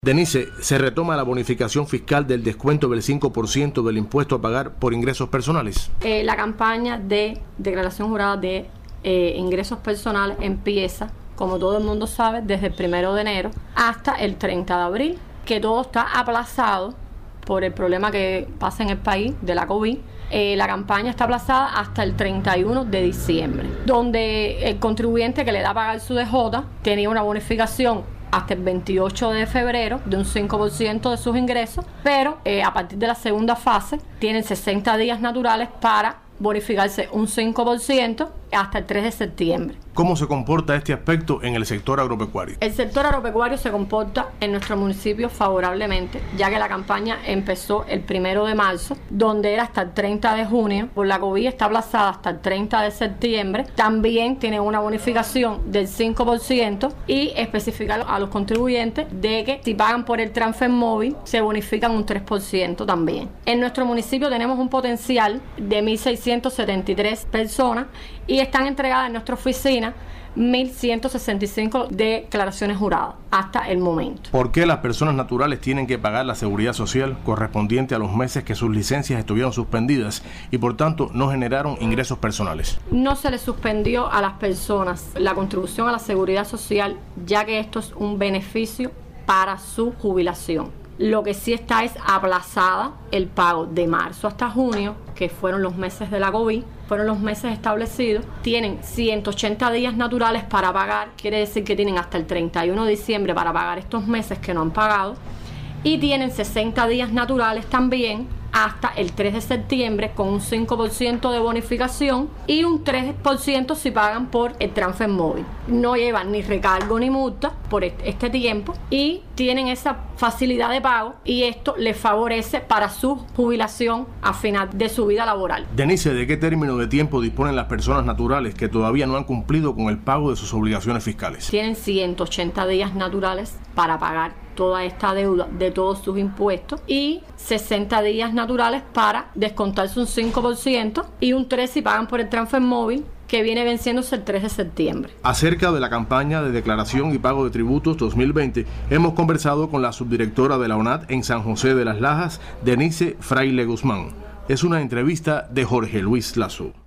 Denise, ¿se retoma la bonificación fiscal del descuento del 5% del impuesto a pagar por ingresos personales? La campaña de declaración jurada de ingresos personales empieza, como todo el mundo sabe, desde el 1 de enero hasta el 30 de abril, que todo está aplazado por el problema que pasa en el país de la COVID. La campaña está aplazada hasta el 31 de diciembre, donde el contribuyente que le da a pagar su DJ tenía una bonificación hasta el 28 de febrero de un 5% de sus ingresos, pero a partir de la segunda fase tienen 60 días naturales para bonificarse un 5% hasta el 3 de septiembre. ¿Cómo se comporta este aspecto en el sector agropecuario? El sector agropecuario se comporta en nuestro municipio favorablemente, ya que la campaña empezó el 1 de marzo, donde era hasta el 30 de junio. Por la COVID está aplazada hasta el 30 de septiembre. También tiene una bonificación del 5% y especificar a los contribuyentes de que si pagan por el transfer móvil se bonifican un 3% también. En nuestro municipio tenemos un potencial de 1.673 personas y están entregadas en nuestra oficina 1.165 declaraciones juradas hasta el momento. ¿Por qué las personas naturales tienen que pagar la seguridad social correspondiente a los meses que sus licencias estuvieron suspendidas y por tanto no generaron ingresos personales? No se les suspendió a las personas la contribución a la seguridad social, ya que esto es un beneficio para su jubilación. Lo que sí está es aplazada el pago de marzo hasta junio, que fueron los meses de la COVID, fueron los meses establecidos. Tienen 180 días naturales para pagar, quiere decir que tienen hasta el 31 de diciembre para pagar estos meses que no han pagado. Y tienen 60 días naturales también hasta el 3 de septiembre con un 5% de bonificación y un 3% si pagan por el transfer móvil. No llevan ni recargo ni multa por este tiempo y tienen esa facilidad de pago y esto les favorece para su jubilación a final de su vida laboral. Denise, ¿de qué término de tiempo disponen las personas naturales que todavía no han cumplido con el pago de sus obligaciones fiscales? Tienen 180 días naturales para pagar toda esta deuda de todos sus impuestos y 60 días naturales para descontarse un 5% y un 3% si pagan por el transfer móvil, que viene venciéndose el 3 de septiembre. Acerca de la campaña de declaración y pago de tributos 2020, hemos conversado con la subdirectora de la ONAT en San José de las Lajas, Denise Fraile Guzmán. Es una entrevista de Jorge Luis Lazo.